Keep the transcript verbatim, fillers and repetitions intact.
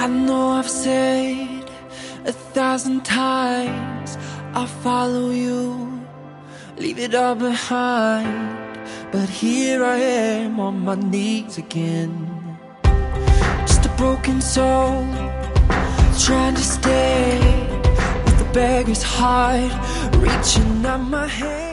I know I've said a thousand times I'll follow you, leave it all behind. But here I am on my knees again, just a broken soul, trying to stay with the beggar's heart, reaching out my hand.